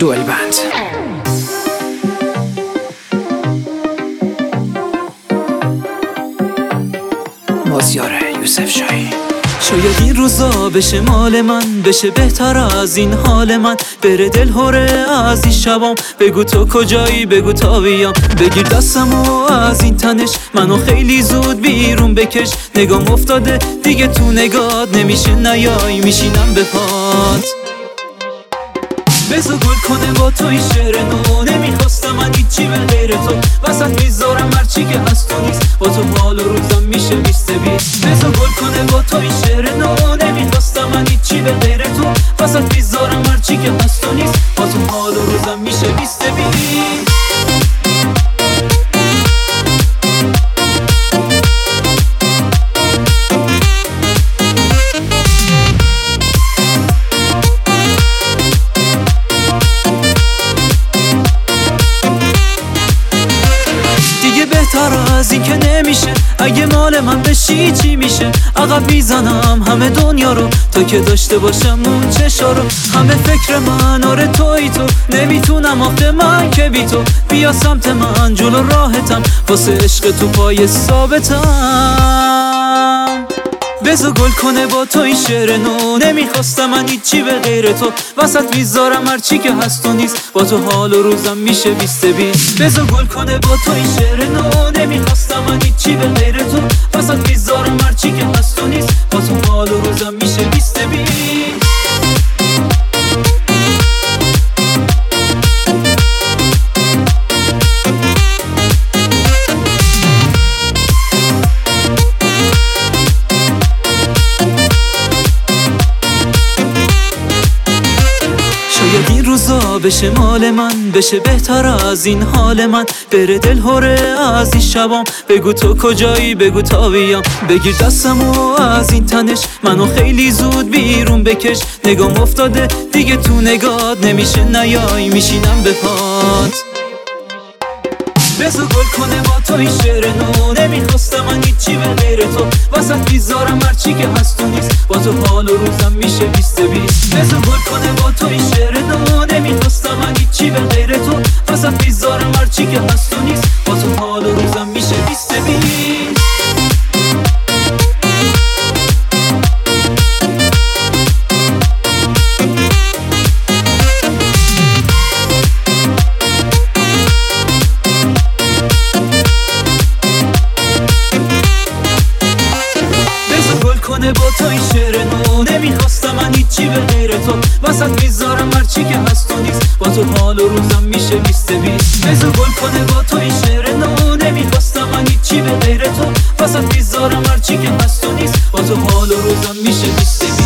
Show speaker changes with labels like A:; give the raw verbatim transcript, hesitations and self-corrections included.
A: دوئل بند. مازیار یوسف شاهی.
B: شاید این روزا بشه مال من، بشه بهتر از این حال من. بره دل هوره از این شبام، بگو تو کجایی، بگو تا بیام. بگیر دستمو از این تنش، منو خیلی زود بیرون بکش. نگام افتاده دیگه تو نگات، نمیشه نیای میشینم به پات. بزا گل کنه با تو این شعر نو، نمیخواستم من هیچی به غیر تو. وسط میذارم هرچی که هست تو نیست، با تو حال و روزم میشه بیست بیست. بزا گل کنه با تو این شعر نو، نمیخواستم من هیچی به غیر تو. وسط میذارم هرچی که هست تو نیست، با تو حال و روزم میشه بیست بیست. بهتر از این که نمیشه، اگه مال من بشی چی میشه؟ عقب میزنم همه دنیا رو تا که داشته باشم اون چشا رو. همه فکر من آره توی تو، نمیتونم آخه من که بی تو. بیا سمت من جلو راحتم، واسه عشق تو پای ثابتم. بزا گل کنه با تو این شعر نو، نمیخواستم من هیچی به غیر تو. وسط میذارم هرچی که هست تو نیست، با تو حال و روزم میشه بیست بیست. بزا گل کنه با تو این شعر نو، نمیخواستم من هیچی به غیر تو. وسط میذارم هرچی که هست تو نیست، با تو حال و روزم میشه بیست بیست. این روزا بشه مال من، بشه بهتر از این حال من. بره دل هوره از این شبام، بگو تو کجایی، بگو تا بیام. بگیر دستمو از این تنش، منو خیلی زود بیرون بکش. نگام افتاده دیگه تو نگات، نمیشه نیای میشینم به پات. بزا گل کنه با تو این شعر نو، نمیخواستم من هیچی به غیر تو. وسط میذارم هرچی که هست تو نیست، با تو حال و روزم میشه بیست بیست. بزا گل کنه با تو این شعر نو، نمیخواستم من هیچی به غیر تو. وسط میذارم هرچی که هست تو نیست، با تو حال و روزم میشه بیست بیست. کنه با تو این شعر نو، نمیخواستم من هیچی به غیر تو. وسط میذارم هرچی که هست تو نیست، با تو حال و روزم میشه بیست بیست. بزا گل کنه با تو این شعر نو، نمیخواستم من هیچی به غیر تو. وسط میذارم هرچی که هست تو نیست، با تو حال و روزم میشه بیست بیست.